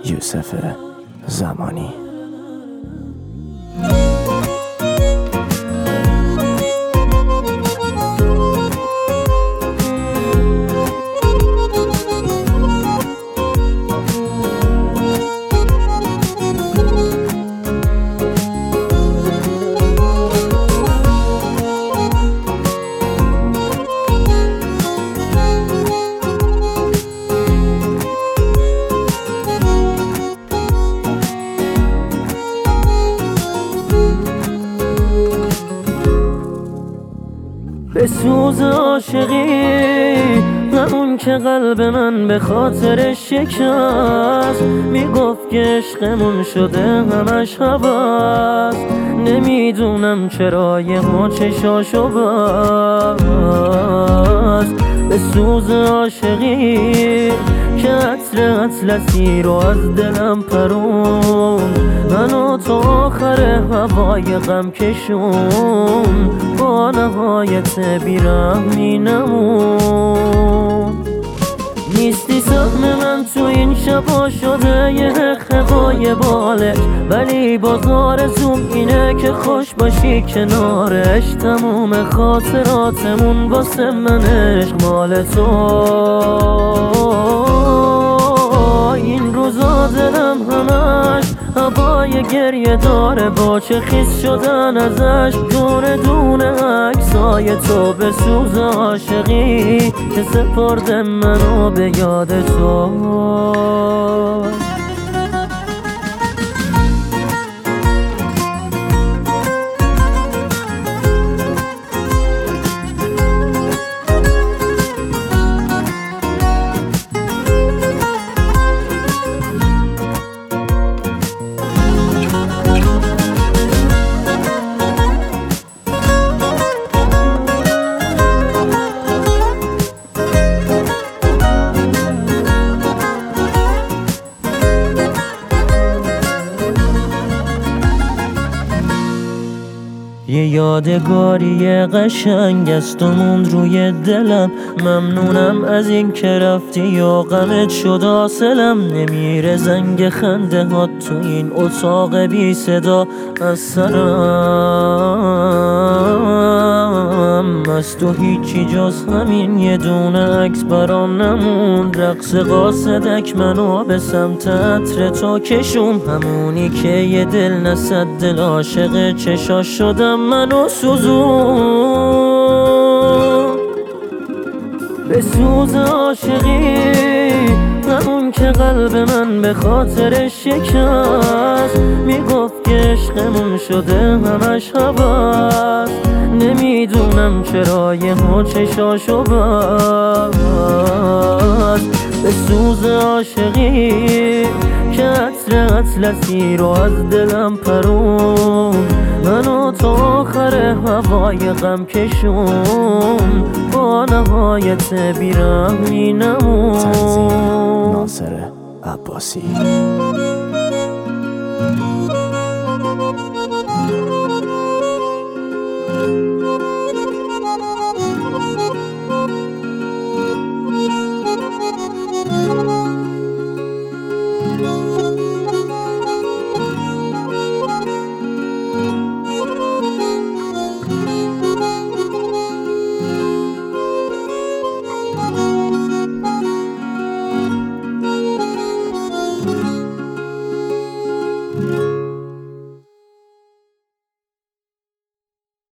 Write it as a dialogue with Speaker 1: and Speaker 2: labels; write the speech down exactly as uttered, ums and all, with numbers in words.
Speaker 1: یوسف زمانی.
Speaker 2: به سوز عاشقی همون که قلب من به خاطر شکست، میگفت که عشقمون شده همش هوس. نمیدونم چرا یه ها چشاشو بست. به سوز عاشقی که عطر اطلسی رو از دلم پرون، منو تا آخر هوای غم کشون، با نهایت بیرحمی نمون. نیستی سهم من تو این شبا شده یه خبای بالش، ولی باز آرزوم اینه که خوش باشی کنارش. تموم خاطراتمون واسه من عشق مال تو. این روزا دلم همش هوای گریه داره، با چه خیس شدن ازش دونه دونه عکسای تو. به سوز عاشقی که سپرده منو به یاد تو. یه یادگاری قشنگ است و موند روی دلم. ممنونم از این که رفتی و غمت شد حاصلم. نمیره زنگ خنده ها تو این اتاق بی صدا از سرم. از تو هیچی جز همین یه دونه عکس برام نموند. رقص قاصدک منو به سمت عطر تو کشون، همونی که یه دل نصد دل عاشق چشاش شدم منو سوزون. به سوز عاشقی همون که قلب من به خاطر شکست، میگفت که عشقمون شده همش هوس. نمیدونم چرا یه ها چشاشو بست. به سوز عاشقی که عطر اطلسی رو از دلم پرون، منو تا آخر هوای غم کشون، با نهایت بیرحمی نمون.
Speaker 1: تنظیم ناصر عباسی.
Speaker 3: thank you